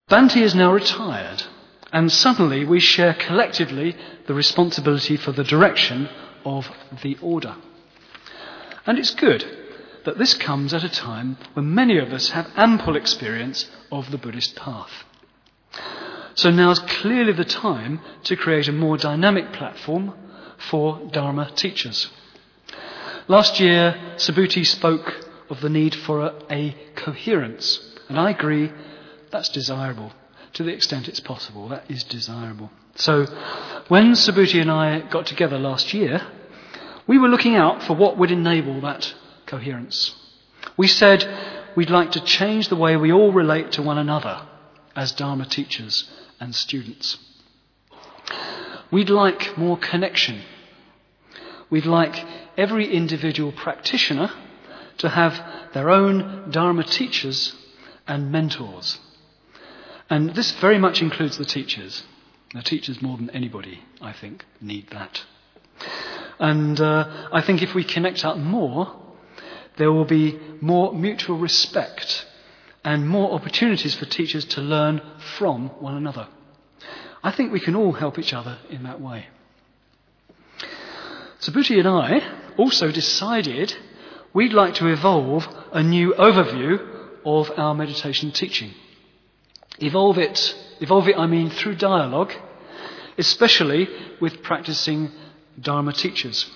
Bhante is now retired, and suddenly we share collectively the responsibility for the direction of the order. And it's good that this comes at a time when many of us have ample experience of the Buddhist path. So now's clearly the time to create a more dynamic platform for Dharma teachers. Last year, Subhuti spoke of the need for a coherence, and I agree that's desirable. To the extent it's possible, that is desirable. So when Subhuti and I got together last year, we were looking out for what would enable that coherence. We said we'd like to change the way we all relate to one another as Dharma teachers and students. We'd like more connection. We'd like every individual practitioner to have their own Dharma teachers and mentors. And this very much includes the teachers. The teachers, more than anybody, I think, need that. And I think if we connect up more, there will be more mutual respect and more opportunities for teachers to learn from one another. I think we can all help each other in that way. Subhuti and I also decided we'd like to evolve a new overview of our meditation teaching. Evolve it I mean through dialogue, especially with practicing Dharma teachers.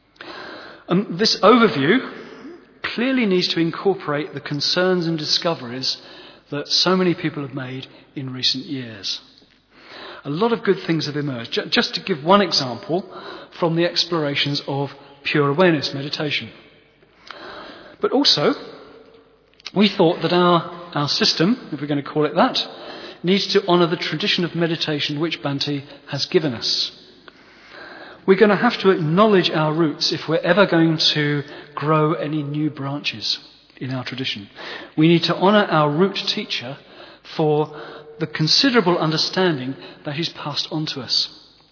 This overview clearly needs to incorporate the concerns and discoveries that so many people have made in recent years. A lot of good things have emerged. Just to give one example from the explorations of pure awareness meditation. But also, we thought that our system, if we're going to call it that, needs to honour the tradition of meditation which Bhante has given us. We're going to have to acknowledge our roots if we're ever going to grow any new branches in our tradition. We need to honour our root teacher for the considerable understanding that he's passed on to us.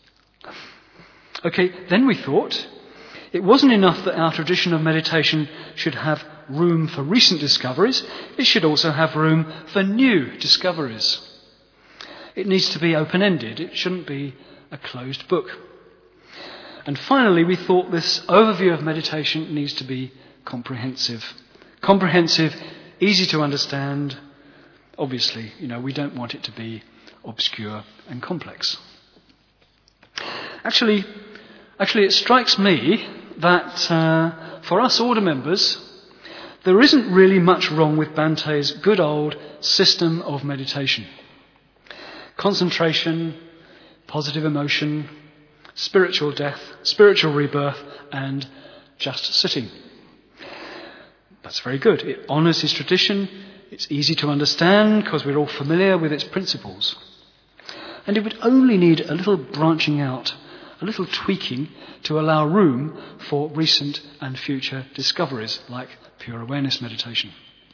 Okay, then we thought it wasn't enough that our tradition of meditation should have room for recent discoveries, it should also have room for new discoveries. It needs to be open-ended, it shouldn't be a closed book. And finally, we thought this overview of meditation needs to be comprehensive. Comprehensive, easy to understand. Obviously, we don't want it to be obscure and complex. Actually, it strikes me that for us order members, there isn't really much wrong with Bhante's good old system of meditation. Concentration, positive emotion, spiritual death, spiritual rebirth, and just sitting. That's very good. It honours his tradition. It's easy to understand because we're all familiar with its principles. And it would only need a little branching out, a little tweaking to allow room for recent and future discoveries like pure awareness meditation.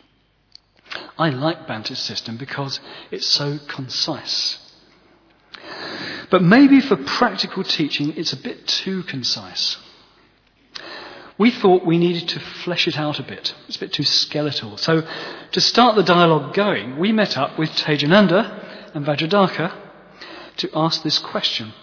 I like Bhante's system because it's so concise. But maybe for practical teaching it's a bit too concise. We thought we needed to flesh it out a bit. It's a bit too skeletal. So to start the dialogue going, we met up with Tejananda and Vajradhaka to ask this question.